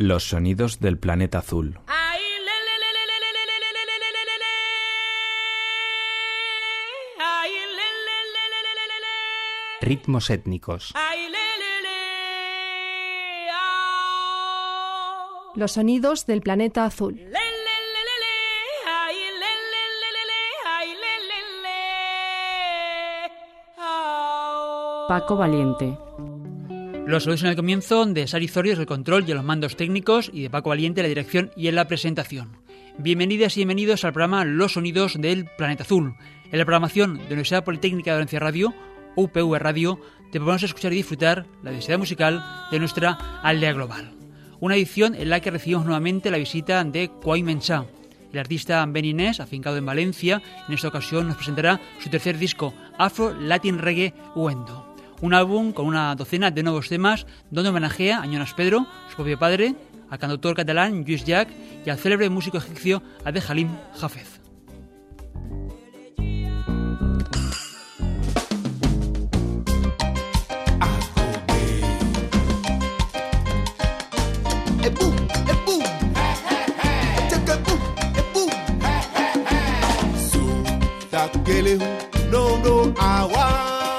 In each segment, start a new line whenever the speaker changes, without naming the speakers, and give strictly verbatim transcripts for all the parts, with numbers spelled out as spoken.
Los sonidos del planeta azul. Ritmos étnicos.
Los sonidos del planeta azul.
Paco Valiente.
Los saludos en el comienzo de Sari Zorios, el control y los mandos técnicos, y de Paco Valiente, la dirección y en la presentación. Bienvenidas y bienvenidos al programa Los Sonidos del Planeta Azul. En la programación de la Universidad Politécnica de Valencia Radio, U P V Radio, te proponemos escuchar y disfrutar la diversidad musical de nuestra aldea global. Una edición en la que recibimos nuevamente la visita de Kwai Mensah. El artista beninés, afincado en Valencia, en esta ocasión nos presentará su tercer disco, Afro Latin Reggae Wendo. Un álbum con una docena de nuevos temas donde homenajea a Jonas Pedro, su propio padre, al cantautor catalán Lluís Llach y al célebre músico egipcio Abdel Halim Hafez.
No, no, agua.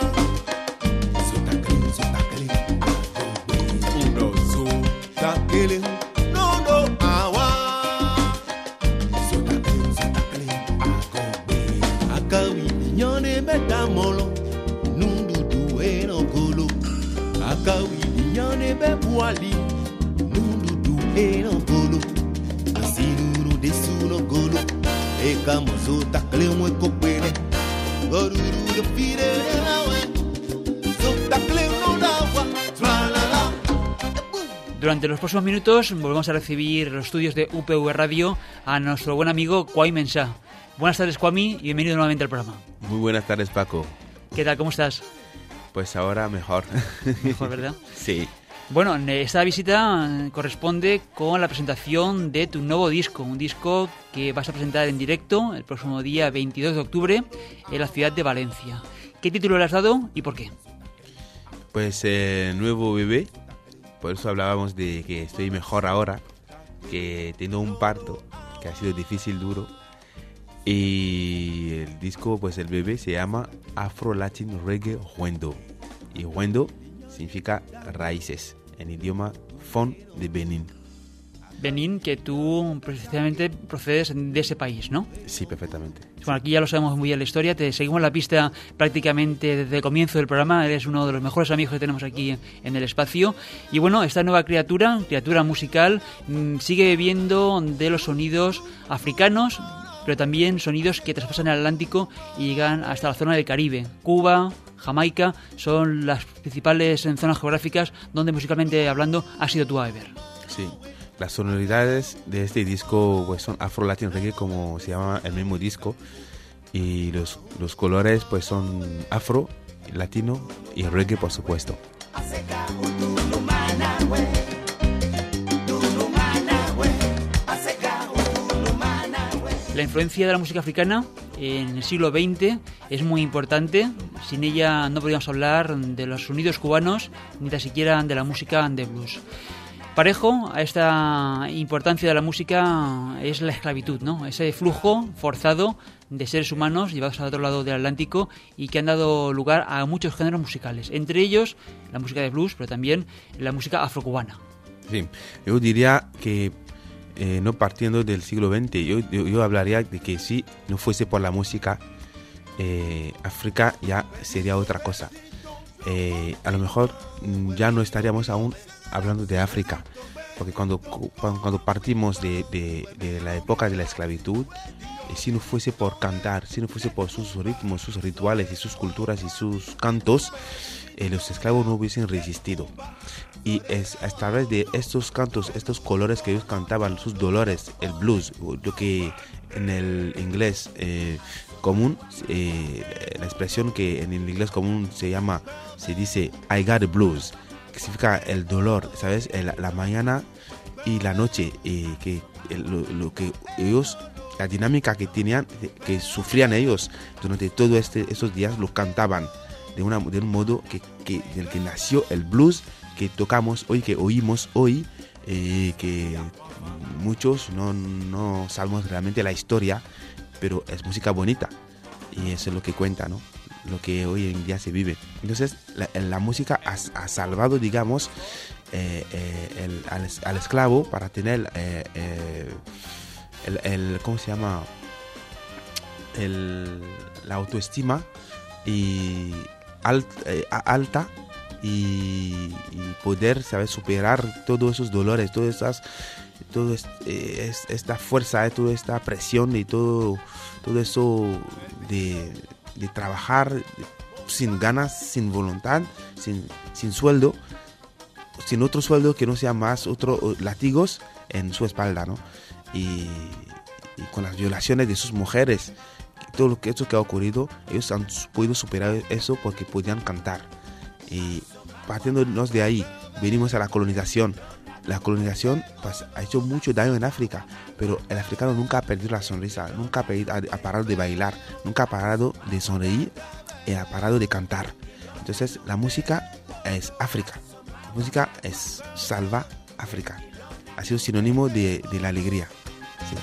Durante los próximos minutos volvemos a recibir los estudios de U P V Radio a nuestro buen amigo Kwai Mensah. Buenas tardes, Kwami, y bienvenido nuevamente al programa.
Muy buenas tardes, Paco.
¿Qué tal? ¿Cómo estás?
Pues ahora mejor.
Mejor, ¿verdad?
Sí.
Bueno, esta visita corresponde con la presentación de tu nuevo disco, un disco que vas a presentar en directo el próximo día veintidós de octubre en la ciudad de Valencia. ¿Qué título le has dado y por qué?
Pues eh, Nuevo Bebé, por eso hablábamos de que estoy mejor ahora, que tengo un parto que ha sido difícil, duro, y el disco, pues el bebé se llama Afro Latin Reggae Wendo, y Wendo significa raíces en idioma Fon de Benín.
Benín, que tú precisamente procedes de ese país, ¿no?
Sí, perfectamente.
Bueno, aquí ya lo sabemos muy bien la historia, te seguimos la pista prácticamente desde el comienzo del programa, eres uno de los mejores amigos que tenemos aquí en el espacio. Y bueno, esta nueva criatura, criatura musical, sigue bebiendo de los sonidos africanos, pero también sonidos que traspasan el Atlántico y llegan hasta la zona del Caribe. Cuba, Jamaica son las principales zonas geográficas donde musicalmente hablando has ido tú a beber.
Sí, las sonoridades de este disco pues son Afro Latin Reggae, como se llama el mismo disco, y los, los colores pues son afro, latino y reggae, por supuesto.
La influencia de la música africana en el siglo veinte es muy importante. Sin ella no podríamos hablar de los sonidos cubanos, ni tan siquiera de la música de blues. Parejo a esta importancia de la música es la esclavitud, ¿no? Ese flujo forzado de seres humanos llevados al otro lado del Atlántico y que han dado lugar a muchos géneros musicales, entre ellos la música de blues, pero también la música afrocubana.
Sí, yo diría que Eh, no partiendo del siglo veinte, yo, yo, yo hablaría de que si no fuese por la música, eh, África ya sería otra cosa. Eh, a lo mejor ya no estaríamos aún hablando de África, porque cuando, cuando partimos de, de, de la época de la esclavitud, eh, si no fuese por cantar, si no fuese por sus ritmos, sus rituales y sus culturas y sus cantos, eh, los esclavos no hubiesen resistido. Y es a través de estos cantos, estos colores que ellos cantaban, sus dolores, el blues, lo que en el inglés eh, común, eh, la expresión que en el inglés común se llama, se dice I got the blues, que significa el dolor, ¿sabes? El, la mañana y la noche, eh, que el, lo, lo que ellos, la dinámica que tenían, que sufrían ellos durante todos este, esos días, lo cantaban de, una, de un modo que, que, del que nació el blues que tocamos hoy, que oímos hoy y que muchos no, no sabemos realmente la historia, pero es música bonita y eso es lo que cuenta, ¿no? Lo que hoy en día se vive. Entonces la, la música ha, ha salvado, digamos, eh, eh, el, al, al esclavo para tener eh, eh, el, el, ¿cómo se llama? El, la autoestima y alt, eh, alta y, y poder, ¿sabes?, superar todos esos dolores, todas esas, todo es, eh, es, esta fuerza, eh, toda esta presión y todo, todo eso de, de trabajar sin ganas, sin voluntad, sin, sin sueldo, sin otro sueldo que no sea más otros látigos en su espalda, ¿no? Y, y con las violaciones de sus mujeres, todo lo que eso que ha ocurrido, ellos han podido superar eso porque podían cantar. Y partiéndonos de ahí, venimos a la colonización. La colonización pues, ha hecho mucho daño en África, pero el africano nunca ha perdido la sonrisa, nunca ha, perdido, ha parado de bailar, nunca ha parado de sonreír y ha parado de cantar. Entonces la música es África, la música es salva África, ha sido sinónimo de, de la alegría. Sí.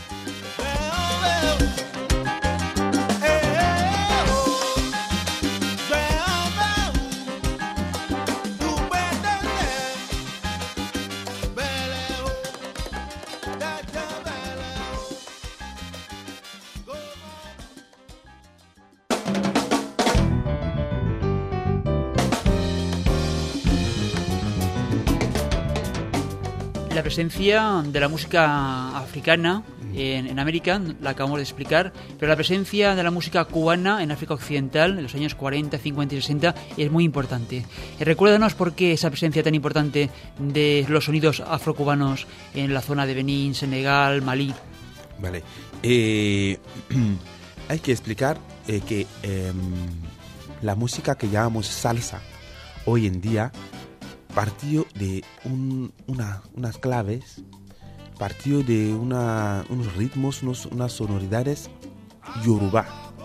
La presencia de la música africana en, en América, la acabamos de explicar, pero la presencia de la música cubana en África Occidental en los años cuarenta, cincuenta y sesenta es muy importante. Eh, recuérdanos por qué esa presencia tan importante de los sonidos afrocubanos en la zona de Benín, Senegal, Malí.
Vale. Eh, hay que explicar eh, que eh, la música que llamamos salsa hoy en día partió de un, una, unas claves, partió de una, unos ritmos, unos, unas sonoridades Yoruba.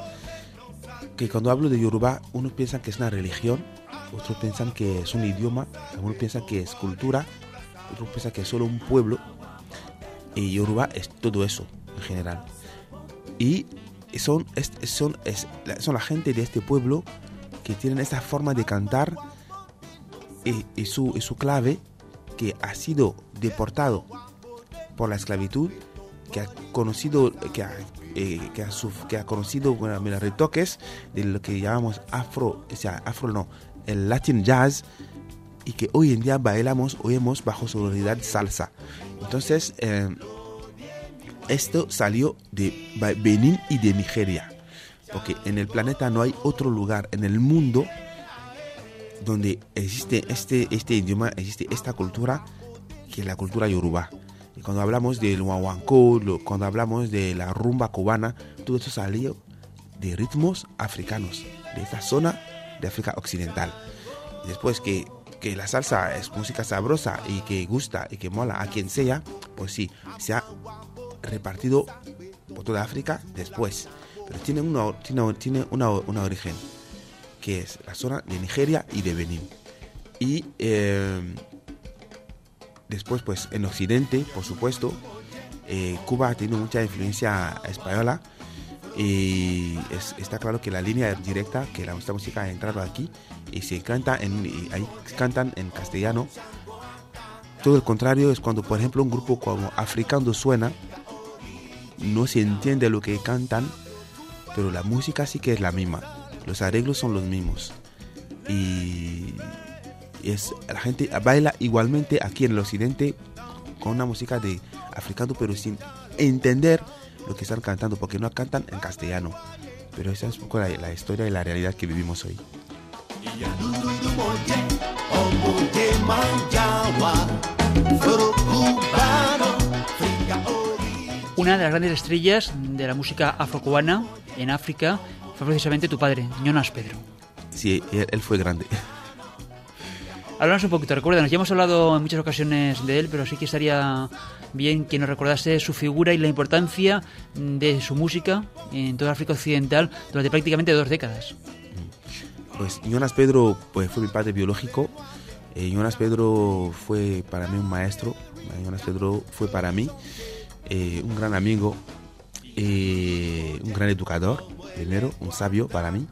Que cuando hablo de Yoruba, unos piensan que es una religión, otros piensan que es un idioma, algunos piensan que es cultura, otros piensan que es solo un pueblo. Y Yoruba es todo eso en general. Y son, es, son, es, son la gente de este pueblo que tienen esta forma de cantar. Y, y, su, y su clave, que ha sido deportado por la esclavitud, que ha conocido que ha, eh, que ha, suf, que ha conocido bueno, mira, retoques de lo que llamamos afro, o sea, afro no, el Latin jazz, y que hoy en día bailamos, oímos bajo sonoridad salsa. Entonces, eh, esto salió de Benín y de Nigeria, porque en el planeta no hay otro lugar en el mundo donde existe este, este idioma, existe esta cultura, que es la cultura yoruba. Y cuando hablamos del guaguancó, cuando hablamos de la rumba cubana, todo esto salió de ritmos africanos, de esta zona de África Occidental. Y después que, que la salsa es música sabrosa y que gusta y que mola a quien sea, pues sí, se ha repartido por toda África después. Pero tiene una, tiene, tiene una, una origen, que es la zona de Nigeria y de Benín. Y eh, después, pues en Occidente, por supuesto, eh, Cuba ha tenido mucha influencia española y es, está claro que la línea directa, que la, esta música ha entrado aquí y se canta en, y ahí cantan en castellano. Todo el contrario es cuando, por ejemplo, un grupo como Africando suena, no se entiende lo que cantan, pero la música sí que es la misma. Los arreglos son los mismos y es, la gente baila igualmente aquí en el occidente con una música de africano, pero sin entender lo que están cantando, porque no cantan en castellano. Pero esa es un poco la, la historia y la realidad que vivimos hoy.
Una de las grandes estrellas de la música afrocubana en África fue precisamente tu padre, Jonas Pedro.
Sí, él, él fue grande.
Háblanos un poquito, recuérdanos, ya hemos hablado en muchas ocasiones de él, pero sí que estaría bien que nos recordase su figura y la importancia de su música en toda África Occidental durante prácticamente dos décadas.
Pues Jonas Pedro pues, fue mi padre biológico. Eh, Jonas Pedro fue para mí un maestro. Jonas Pedro fue para mí eh, un gran amigo, eh, un gran educador, primero, un sabio para mí.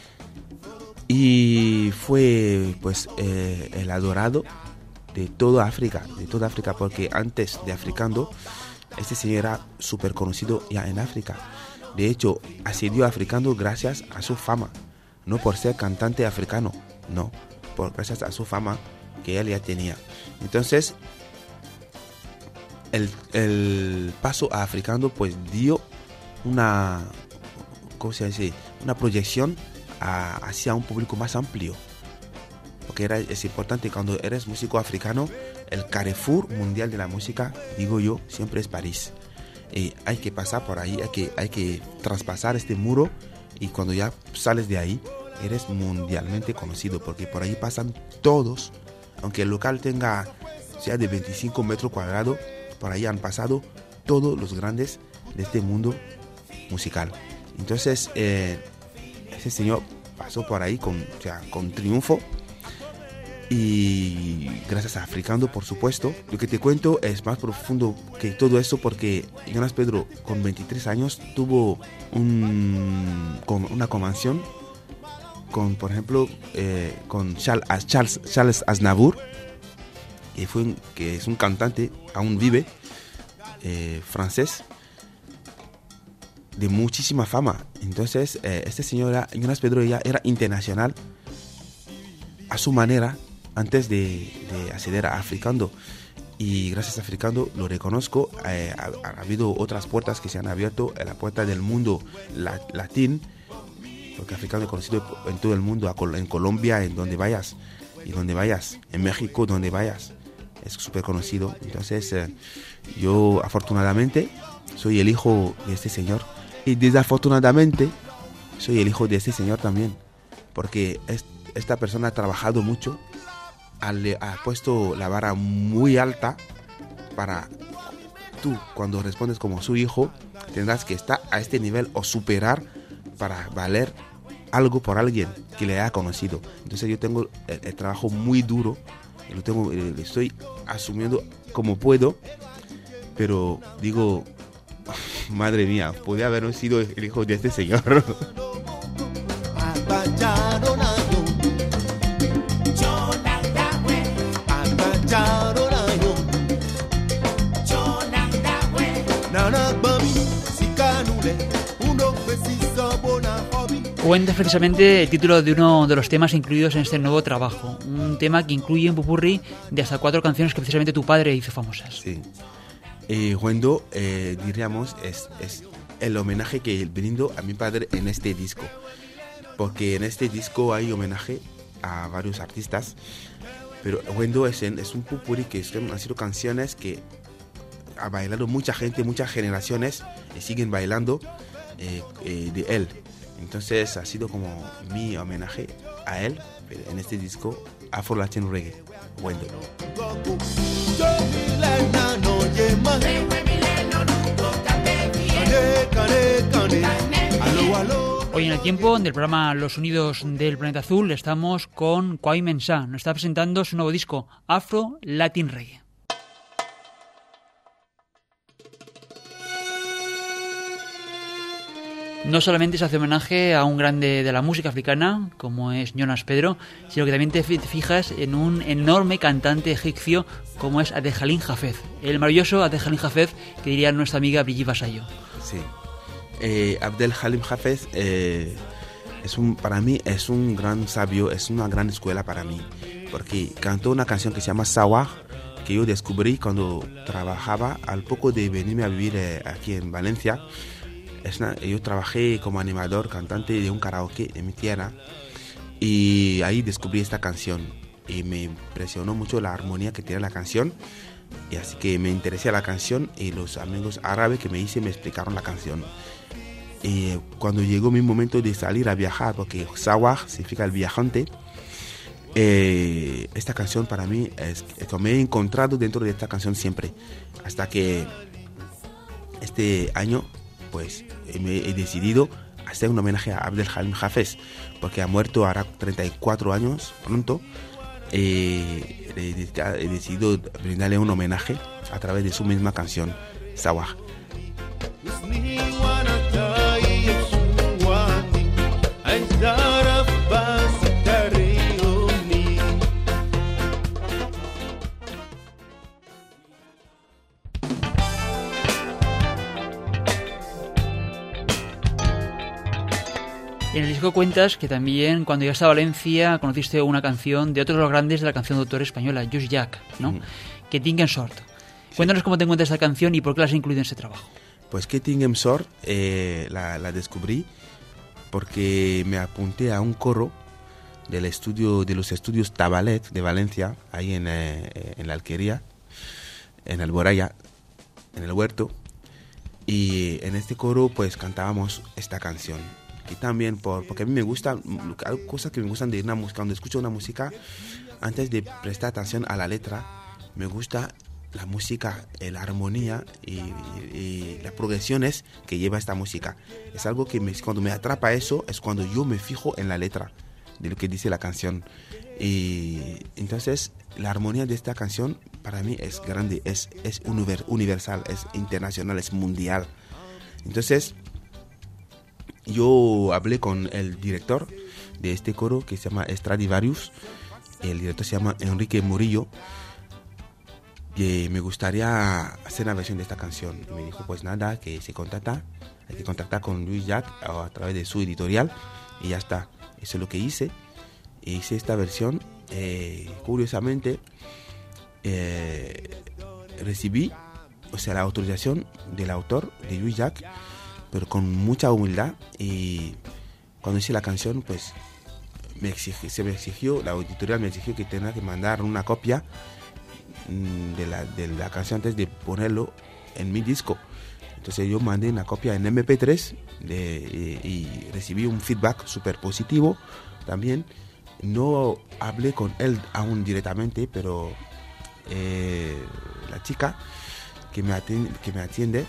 Y fue pues eh, el adorado de toda África, de toda África, porque antes de Africando, este señor era súper conocido ya en África. De hecho, ascendió a Africando gracias a su fama, no por ser cantante africano, no, por gracias a su fama que él ya tenía. Entonces, el, el paso a Africando pues dio una, ¿cómo se dice? Una proyección a, hacia un público más amplio. Porque era, es importante, cuando eres músico africano, el Carrefour mundial de la música, digo yo, siempre es París. Y hay que pasar por ahí, hay que, hay que traspasar este muro, y cuando ya sales de ahí, eres mundialmente conocido, porque por ahí pasan todos, aunque el local tenga, sea de veinticinco metros cuadrados, por ahí han pasado todos los grandes de este mundo musical. Entonces, eh, ese señor pasó por ahí con, o sea, con triunfo. Y gracias a Africando, por supuesto. Lo que te cuento es más profundo que todo eso, porque Jonas Pedro con veintitrés años tuvo un, con una convención con, por ejemplo, eh, con Charles, Charles, Charles Aznavour, que, fue un, que es un cantante, aún vive, eh, francés, de muchísima fama. Entonces, eh, este señor, era, Jonas Pedro, ya era internacional a su manera, antes de, de acceder a Africando. Y gracias a Africando lo reconozco. Eh, ha, ha habido otras puertas que se han abierto, la puerta del mundo la, latín, porque Africando es conocido en todo el mundo, en Colombia, en donde vayas, y donde vayas, en México, donde vayas, es súper conocido. Entonces, eh, yo afortunadamente soy el hijo de este señor, y desafortunadamente soy el hijo de este señor también, porque es, esta persona ha trabajado mucho, ha, ha puesto la vara muy alta para tú, cuando respondes como su hijo, tendrás que estar a este nivel o superar para valer algo por alguien que le haya conocido. Entonces yo tengo el, el trabajo muy duro, lo tengo, lo estoy asumiendo como puedo, pero digo, madre mía, podría haber sido el hijo de este señor.
Cuenta precisamente el título de uno de los temas incluidos en este nuevo trabajo, un tema que incluye un popurrí de hasta cuatro canciones que precisamente tu padre hizo famosas.
Sí. Eh, Wendo, eh, diríamos, es, es el homenaje que brindo a mi padre en este disco, porque en este disco hay homenaje a varios artistas, pero Wendo es, en, es un popurrí que son, han sido canciones que ha bailado mucha gente, muchas generaciones, y siguen bailando eh, eh, de él. Entonces ha sido como mi homenaje a él en este disco Afro Latin Reggae, Wendo.
Hoy en el tiempo del programa Los Sonidos del Planeta Azul estamos con Kwame Mensah. Nos está presentando su nuevo disco Afro Latin Reggae. No solamente se hace homenaje a un grande de la música africana, como es Jonas Pedro, sino que también te fijas en un enorme cantante egipcio como es Abdelhalim Hafez. El maravilloso Abdelhalim Hafez, que diría nuestra amiga Brigitte Vasallo.
Sí. Eh, Abdelhalim Hafez, eh, es un, para mí es un gran sabio, es una gran escuela para mí, porque cantó una canción que se llama Sawah, que yo descubrí cuando trabajaba al poco de venirme a vivir eh, aquí en Valencia. Es una, yo trabajé como animador, cantante de un karaoke en mi tierra, y ahí descubrí esta canción y me impresionó mucho la armonía que tiene la canción, y así que me interesé a la canción, y los amigos árabes que me hice me explicaron la canción. Y cuando llegó mi momento de salir a viajar, porque Sawah significa el viajante, eh, esta canción para mí es que me he encontrado dentro de esta canción siempre, hasta que este año pues me he decidido hacer un homenaje a Abdelhalim Hafez, porque ha muerto hará treinta y cuatro años pronto, eh, he, he decidido brindarle un homenaje a través de su misma canción, Sawah.
En el disco cuentas que también cuando llegaste a Valencia conociste una canción de otro de los grandes de la canción de autor española, Lluís Llach, ¿no? Mm. Que Tinguem Sort. Sí. Cuéntanos cómo te encuentras esta canción y por qué la has incluido en ese trabajo.
Pues que Tinguem Sort eh, la, la descubrí porque me apunté a un coro del estudio de los estudios Tabalet de Valencia, ahí en, eh, en la Alquería, en Alboraya, en el Huerto, y en este coro pues cantábamos esta canción. Y también por, porque a mí me gusta, hay cosas que me gustan de una música, cuando escucho una música, antes de prestar atención a la letra, me gusta la música, la armonía y, y, y las progresiones que lleva esta música. Es algo que me, cuando me atrapa eso, es cuando yo me fijo en la letra de lo que dice la canción. Y entonces la armonía de esta canción para mí es grande, es, es universal, es internacional, es mundial. Entonces yo hablé con el director de este coro que se llama Stradivarius. El director se llama Enrique Murillo. Y me gustaría hacer una versión de esta canción. Y me dijo, pues nada, que se contacta, hay que contactar con Lluís Llach a través de su editorial. Y ya está. Eso es lo que hice. E hice esta versión. Eh, curiosamente, eh, recibí, o sea, la autorización del autor, de Lluís Llach, pero con mucha humildad. Y cuando hice la canción, pues me exigí, se me exigió, la editorial me exigió que tenía que mandar una copia de la, de la canción antes de ponerlo en mi disco. Entonces yo mandé una copia en eme pe tres de, y, y recibí un feedback súper positivo también. No hablé con él aún directamente, pero eh, la chica que me atiende, que me atiende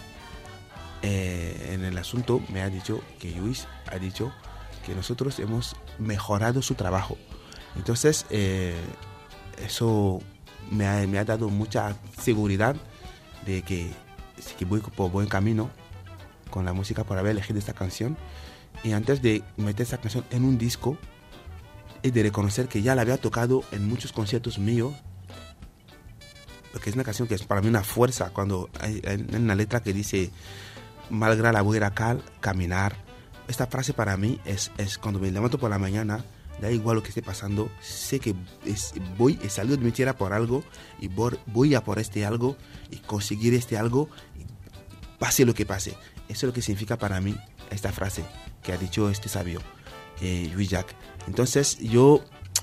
eh, en el asunto me ha dicho que Lluís ha dicho que nosotros hemos mejorado su trabajo. Entonces eh, eso me ha, me ha dado mucha seguridad de que, que voy por buen camino con la música, por haber elegido esta canción. Y antes de meter esta canción en un disco, he de reconocer que ya la había tocado en muchos conciertos míos, porque es una canción que es para mí una fuerza. Cuando hay, hay una letra que dice malgra la buena cal, caminar, esta frase para mí es, es cuando me levanto por la mañana, da igual lo que esté pasando, sé que es, voy, he salido de mi tierra por algo y voy, voy a por este algo y conseguir este algo, y pase lo que pase. Eso es lo que significa para mí esta frase que ha dicho este sabio, eh, Lluís Llach. Entonces yo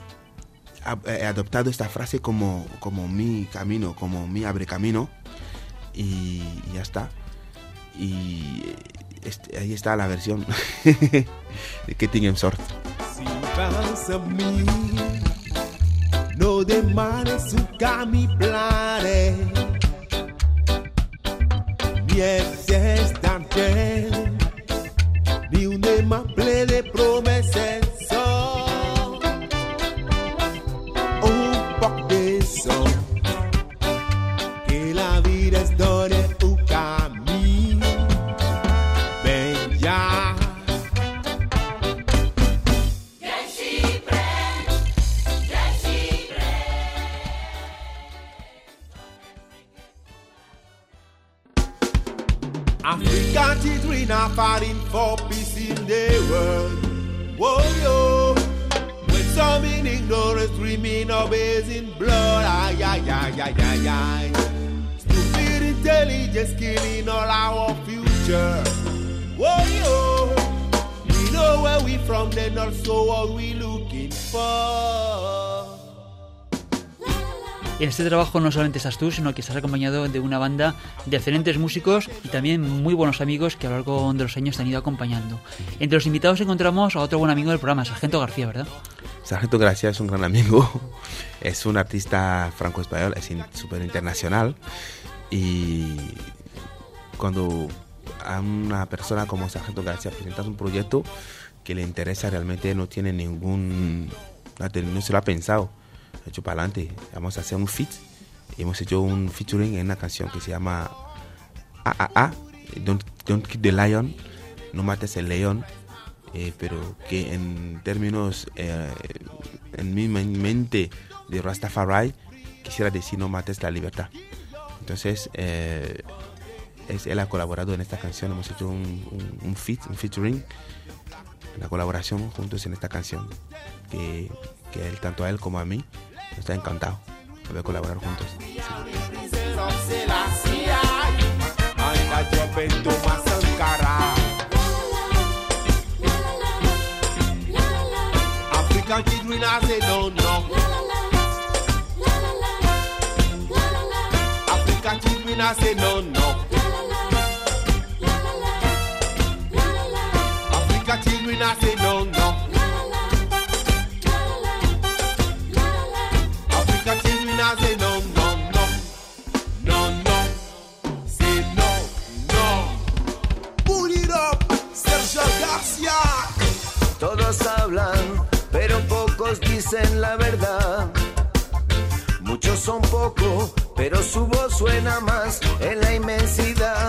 he adoptado esta frase como, como mi camino, como mi abre camino, y, y ya está. Y este, ahí está la versión de que Tinguem Sort.
Pense a mi, no demane suka mi plane. Mieses d'argent, ni un dema ple de promeses. Un poc de son, que la vida es donne un camí. Ben ya. Africa children are fighting for peace in the world. Whoa, yo. When some in ignorance dreaming of in blood. Ay, ay, ay, ay, ay, ay. Stupid intelligence killing all our future. Whoa, yo. We know where we from, then also what we looking for.
En este trabajo no solamente estás tú, sino que estás acompañado de una banda de excelentes músicos y también muy buenos amigos que a lo largo de los años te han ido acompañando. Entre los invitados encontramos a otro buen amigo del programa, Sargento García, ¿verdad?
Sargento García es un gran amigo, es un artista franco-español, es súper internacional, y cuando a una persona como Sargento García presentas un proyecto que le interesa, realmente no tiene ningún, no se lo ha pensado. hecho para adelante, vamos a hacer un feat. Hemos hecho un featuring en una canción que se llama A A A, Don't, Don't Kill the Lion, no mates el león, eh, pero que en términos, eh, en mi mente de Rastafari, quisiera decir no mates la libertad. Entonces, eh, es, él ha colaborado en esta canción, hemos hecho un, un, un feat, un featuring, una colaboración juntos en esta canción, que, que él, tanto a él como a mí, nos está encantado de colaborar juntos. Sí.
African children I say no no. African children I say no no. African children I say no no. African children I say no no no. No no. Say no no. Put it up, Sergio Garcia.
Todos hablan, pero pocos dicen la verdad. Muchos son pocos, pero su voz suena más en la inmensidad.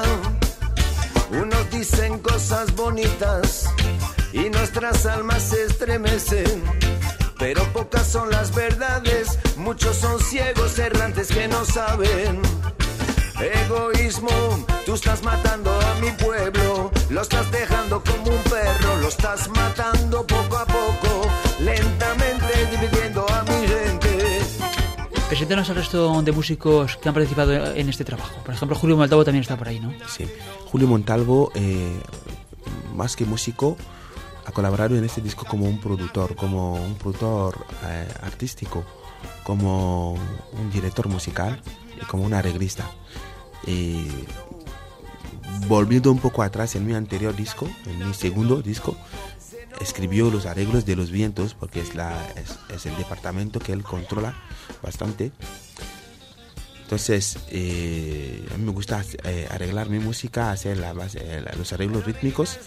Unos dicen cosas bonitas y nuestras almas se estremecen, pero pocas son las verdades. Muchos son ciegos errantes que no saben. Egoísmo, tú estás matando a mi pueblo, lo estás dejando como un perro, lo estás matando poco a poco, lentamente dividiendo a mi gente.
Preséntanos al resto de músicos que han participado en este trabajo. Por ejemplo, Julio Montalvo también está por ahí, ¿no?
Sí, Julio Montalvo, eh, más que músico, ha colaborado en este disco como un productor, como un productor eh, artístico, como un director musical y como un arreglista. Eh, volviendo un poco atrás, en mi anterior disco, en mi segundo disco, escribió los arreglos de Los Vientos, porque es, la, es, es el departamento que él controla bastante. Entonces, eh, a mí me gusta eh, arreglar mi música, hacer la base, eh, los arreglos rítmicos,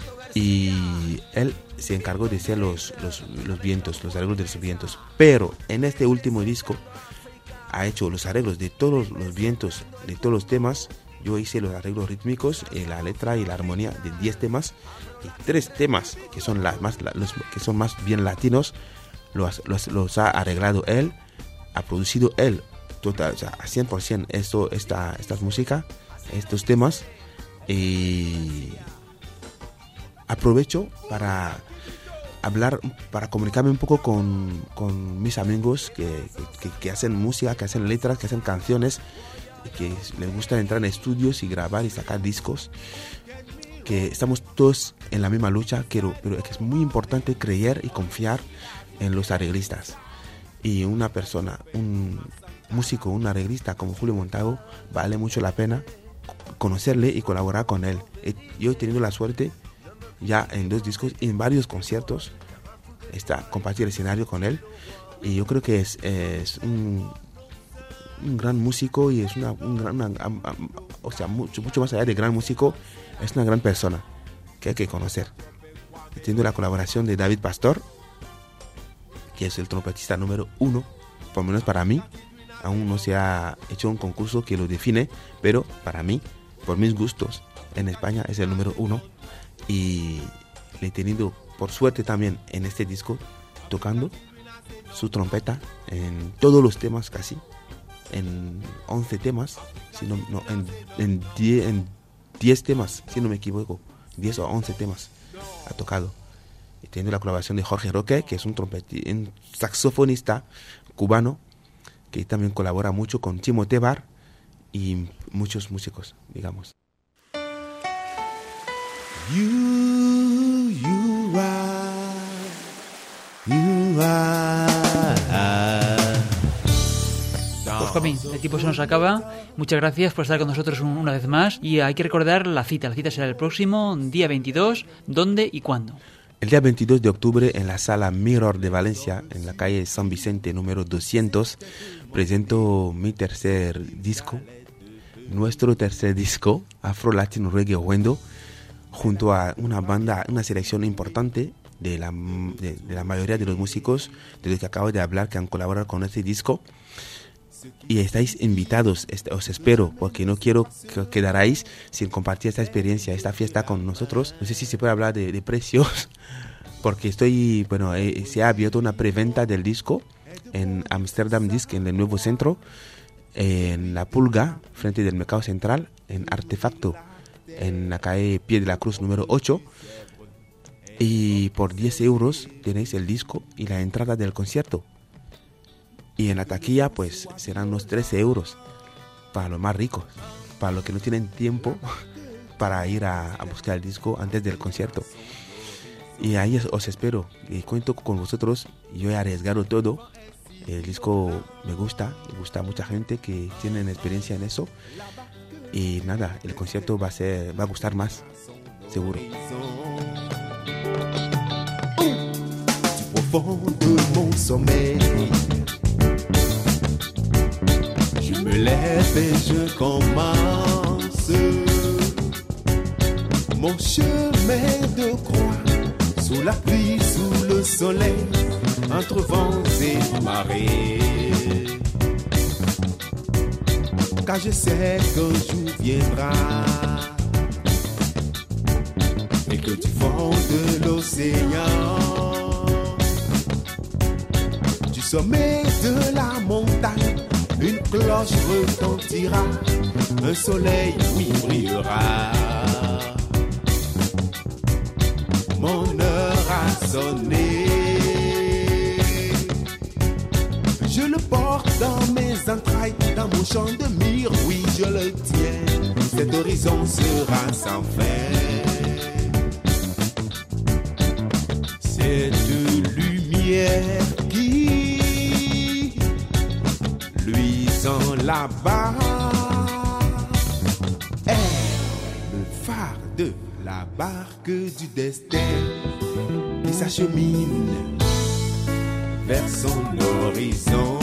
y él se encargó de hacer los, los, los vientos, los arreglos de los vientos. Pero en este último disco ha hecho los arreglos de todos los vientos, de todos los temas. Yo hice los arreglos rítmicos, eh, la letra y la armonía de diez temas, y tres temas que son, la, más, la, los, que son más bien latinos, los, los, los ha arreglado él, ha producido él, total, o sea, a cien por ciento esto, esta, esta música, estos temas. Y aprovecho para hablar, para comunicarme un poco con, con mis amigos que, que, que hacen música, que hacen letras, que hacen canciones, que les gusta entrar en estudios y grabar y sacar discos, que estamos todos en la misma lucha, pero, pero es muy importante creer y confiar en los arreglistas. Y una persona, un músico, un arreglista como Julio Montalvo, vale mucho la pena conocerle y colaborar con él. Yo he tenido la suerte ya en dos discos y en varios conciertos está compartir el escenario con él, y yo creo que es, es un un gran músico, y es una, un gran, una, o sea, mucho, mucho más allá de gran músico, es una gran persona que hay que conocer. Entiendo la colaboración de David Pastor, que es el trompetista número uno, por lo menos para mí. Aún no se ha hecho un concurso que lo define, pero para mí, por mis gustos, en España es el número uno, y le he tenido por suerte también en este disco tocando su trompeta en todos los temas casi. En once temas, si no, no, en, en, diez, en diez temas, si no me equivoco, diez o once temas ha tocado. Y teniendo la colaboración de Jorge Roque, que es un, trompeti, un saxofonista cubano, que también colabora mucho con Chimo Tebar y muchos músicos, digamos.
You, you are, you are.
Pues Juanmi, el tiempo se nos acaba. Muchas gracias por estar con nosotros una vez más. Y hay que recordar la cita. La cita será el próximo día veintidós. ¿Dónde y cuándo?
El día veintidós de octubre en la sala Mirror de Valencia, en la calle San Vicente número doscientos, presento mi tercer disco, nuestro tercer disco, Afro Latin Reggae Wendo, junto a una banda, una selección importante de la, de, de la mayoría de los músicos de los que acabo de hablar que han colaborado con este disco. Y estáis invitados, os espero, porque no quiero que quedaráis sin compartir esta experiencia, esta fiesta con nosotros. No sé si se puede hablar de, de precios, porque estoy, bueno, eh, se ha abierto una preventa del disco en Amsterdam Disc, en el nuevo centro, en La Pulga, frente del Mercado Central, en Artefacto, en la calle Pie de la Cruz número ocho. Y por diez euros tenéis el disco y la entrada del concierto. Y en la taquilla pues serán unos trece euros para los más ricos, para los que no tienen tiempo para ir a, a buscar el disco antes del concierto. Y ahí os espero y cuento con vosotros. Yo he arriesgado todo. El disco me gusta, me gusta a mucha gente que tienen experiencia en eso. Y nada, el concierto va a ser, va a gustar más, seguro.
Je me lève et je commence mon chemin de croix, sous la pluie, sous le soleil, entre vents et marées. Car je sais qu'un jour viendra et que du fond de l'océan, du sommet de la montagne, une cloche retentira, un soleil oui brillera. Mon heure a sonné, je le porte dans mes entrailles, dans mon champ de mire, oui je le tiens, cet horizon sera sans fin. Cette lumière qui luisant là-bas est le phare de la barque du destin qui s'achemine vers son horizon.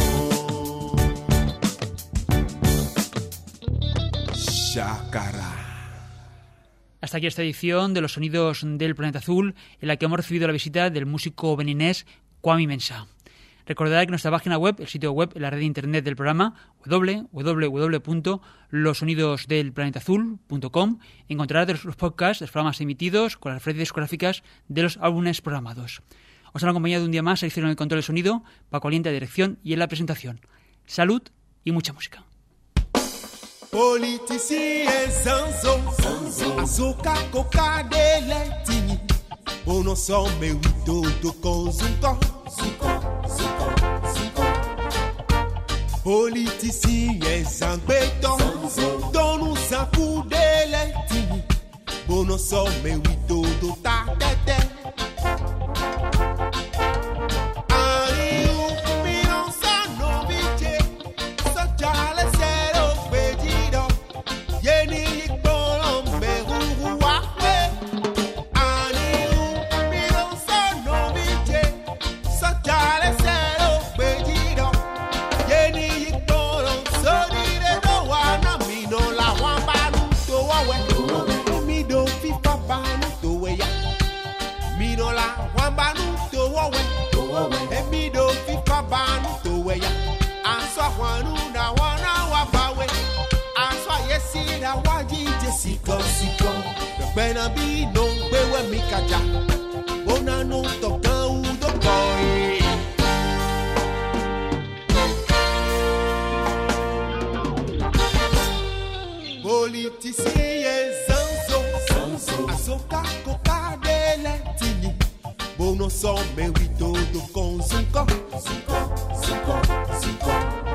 Shakara.
Hasta aquí esta edición de los Sonidos del Planeta Azul, en la que hemos recibido la visita del músico beninés Kwame Mensah. Recordad que en nuestra página web, el sitio web, la red de internet del programa, doble u doble u doble u punto los sonidos del planeta azul punto com, encontrarás los podcasts, los programas emitidos con las referencias discográficas de los álbumes programados. Os han acompañado un día más a en el control de sonido, Paco Aliente a dirección y en la presentación. Salud y mucha música.
Politicien Sanzo, Asoka Koka de Letini, Bono Some Wito do Konzuko, Politicien Sanbeto, Donu Saku de Letini, Bono Some Wito do Tatete. Siko siko, bena bi no bewe mikaja, bona no toka udo koi. Politicien Zanzo, Zanzo, Asoka Koka de Letini, bono some wito do konzuko, zuko, zuko, zuko.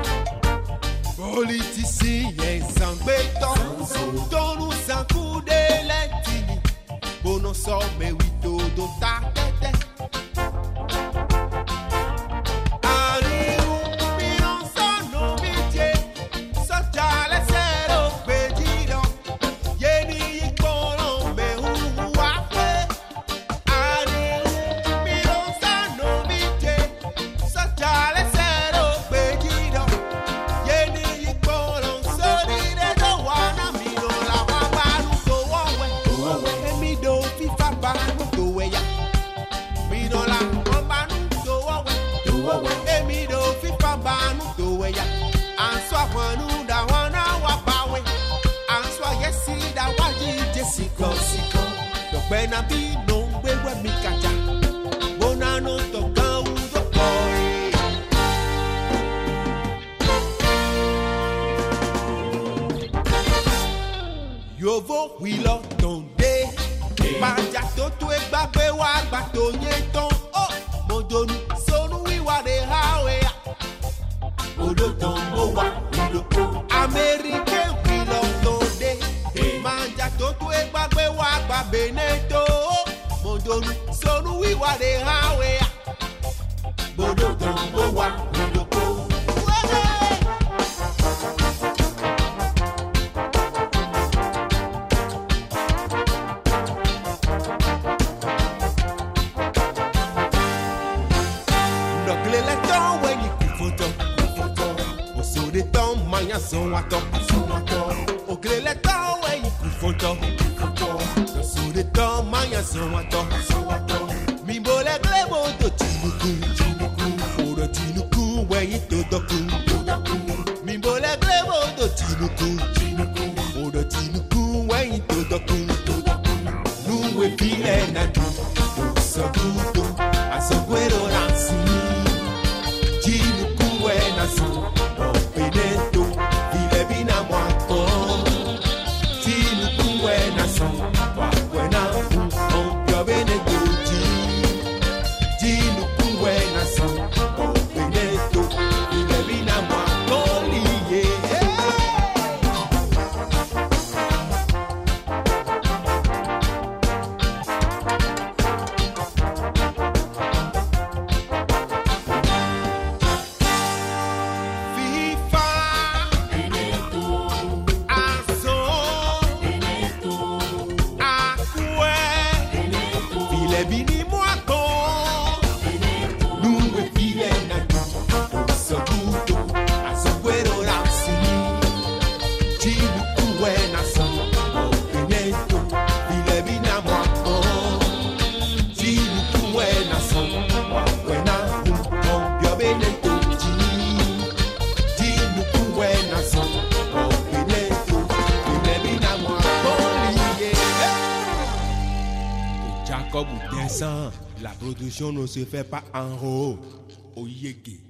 Politicien Zanbeto, Donu Sanku de Letini, Bono Some Wito do Tatete. Ariu, Minon Sono Viche, Sociale Zero Pedido, Yeni Ikono Mehu Wafe. Ariu, Minon Sono Viche, Sociale Zero Pedido, Yeni Ikono Sonire do Wana Mino la Wabanu to Wawe. Emi do FIFA Banu to Weya, Benabi no wewe mikacha. Bona no toka udo boy. Yo vo wilo tonde. Banja to tu e gbape wa gba to yen ton. Oh, mo donu sonu wiwa de hawe. Odo ton mo wa odo. American wilo tonde. Banja to tu e gbape wa gba beneto. Mo donu sonu wiwa de hawe. Odo ton mo wa odo. Son wato, son wato. Oklele to we ikufoto, ikufoto. So de to maya son wato, son wato. Mi bole glebo to chinuku, chinuku. Oro chinuku we ito doku, doku. Mi bole glebo to chinuku, chinuku. Oro chinuku we ito doku, doku. Nu we file na du, so gudo. Aso guero ransi. Chinuku we na so. Openeto. La production ne se fait pas en haut. Au yégué.